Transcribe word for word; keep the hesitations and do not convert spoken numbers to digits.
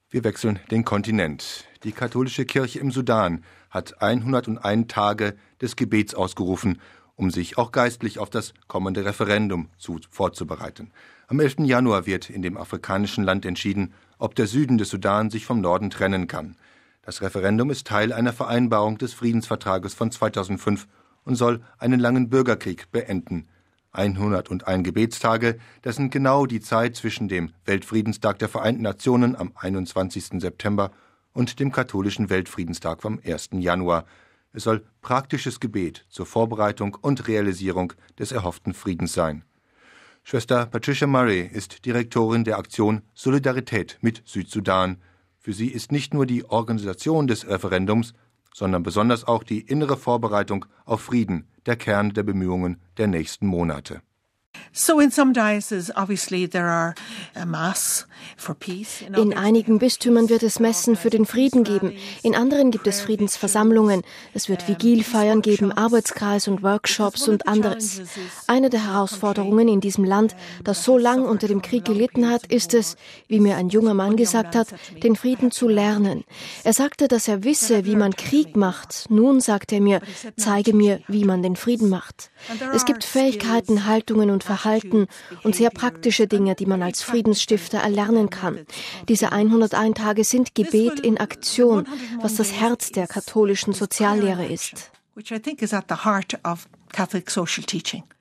Wir wechseln den Kontinent. Die katholische Kirche im Sudan hat hunderteins Tage des Gebets ausgerufen, um sich auch geistlich auf das kommende Referendum zu, vorzubereiten. Am elften Januar wird in dem afrikanischen Land entschieden, ob der Süden des Sudan sich vom Norden trennen kann. Das Referendum ist Teil einer Vereinbarung des Friedensvertrages von zweitausendfünf und soll einen langen Bürgerkrieg beenden. hunderteins Gebetstage, das sind genau die Zeit zwischen dem Weltfriedenstag der Vereinten Nationen am einundzwanzigsten September und dem katholischen Weltfriedenstag vom ersten Januar. Es soll praktisches Gebet zur Vorbereitung und Realisierung des erhofften Friedens sein. Schwester Patricia Murray ist Direktorin der Aktion Solidarität mit Südsudan. Für sie ist nicht nur die Organisation des Referendums, sondern besonders auch die innere Vorbereitung auf Frieden der Kern der Bemühungen der nächsten Monate. In einigen Bistümern wird es Messen für den Frieden geben, in anderen gibt es Friedensversammlungen, es wird Vigilfeiern geben, Arbeitskreis und Workshops und anderes. Eine der Herausforderungen in diesem Land, das so lang unter dem Krieg gelitten hat, ist es, wie mir ein junger Mann gesagt hat, den Frieden zu lernen. Er sagte, dass er wisse, wie man Krieg macht. Nun sagt er mir, zeige mir, wie man den Frieden macht. Es gibt Fähigkeiten, Haltungen und Verhalten und sehr praktische Dinge, die man als Friedensstifter erlernen kann. Diese hunderteins Tage sind Gebet in Aktion, was das Herz der katholischen Soziallehre ist. Which I think is at the heart of Catholic social teaching.